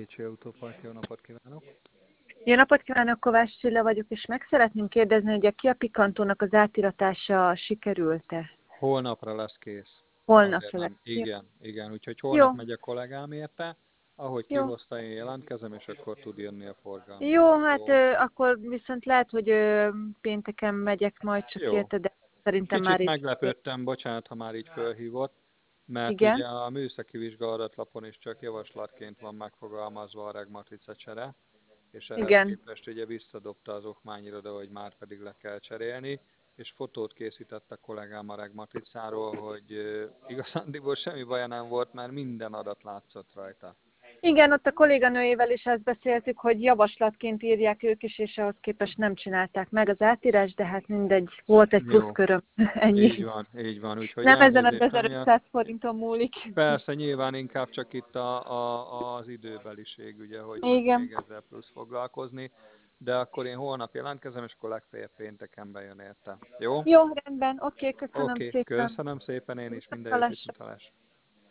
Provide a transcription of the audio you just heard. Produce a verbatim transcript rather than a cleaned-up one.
Pécsi Autópark, jó napot kívánok! Jó napot kívánok, Kovács Csilla vagyok, és meg szeretném kérdezni, hogy a Kia Picantónak az átiratása sikerült-e? Holnapra lesz kész. Azért Holnapra lesz. nem. Jó, Igen, igen. Úgyhogy jó, holnap megy a kollégám érte, ahogy jó. kihozta, én jelentkezem, és akkor tud jönni a forgalomba. Jó, hát Jó. ö, akkor viszont lehet, hogy ö, pénteken megyek majd, csak Jó. érte, de szerintem Kicsit már itt. meglepődtem, bocsánat, ha már így fölhívott, mert ugye Igen, a műszaki vizsgálatlapon is csak javaslatként van megfogalmazva a regmatrica csere, és ehhez igen. képest ugye visszadobta az okmányiroda, hogy már pedig le kell cserélni, és fotót készített a kollégám a regmatricáról, hogy uh, igazándiból semmi baja nem volt, mert minden adat látszott rajta. Igen, ott a kolléganőjével is ezt beszéltük, hogy javaslatként írják ők is, és ahhoz képest nem csinálták meg az átírás, de hát mindegy, volt egy Jó, pluszköröm, ennyi. így van, így van, úgyhogy Nem ezen az elnézést amiatt. ezerötszáz forinton múlik. Persze, nyilván inkább csak itt a, a, az időbeliség, ugye, hogy, hogy Igen. még ezzel plusz foglalkozni, de akkor én holnap jelentkezem, és akkor legfeljebb pénteken bejön érte. Jó? Jó, rendben, oké, köszönöm Oké, okay. szépen. Köszönöm szépen én is, minden jót, Viszontlátásra. viszontlátásra.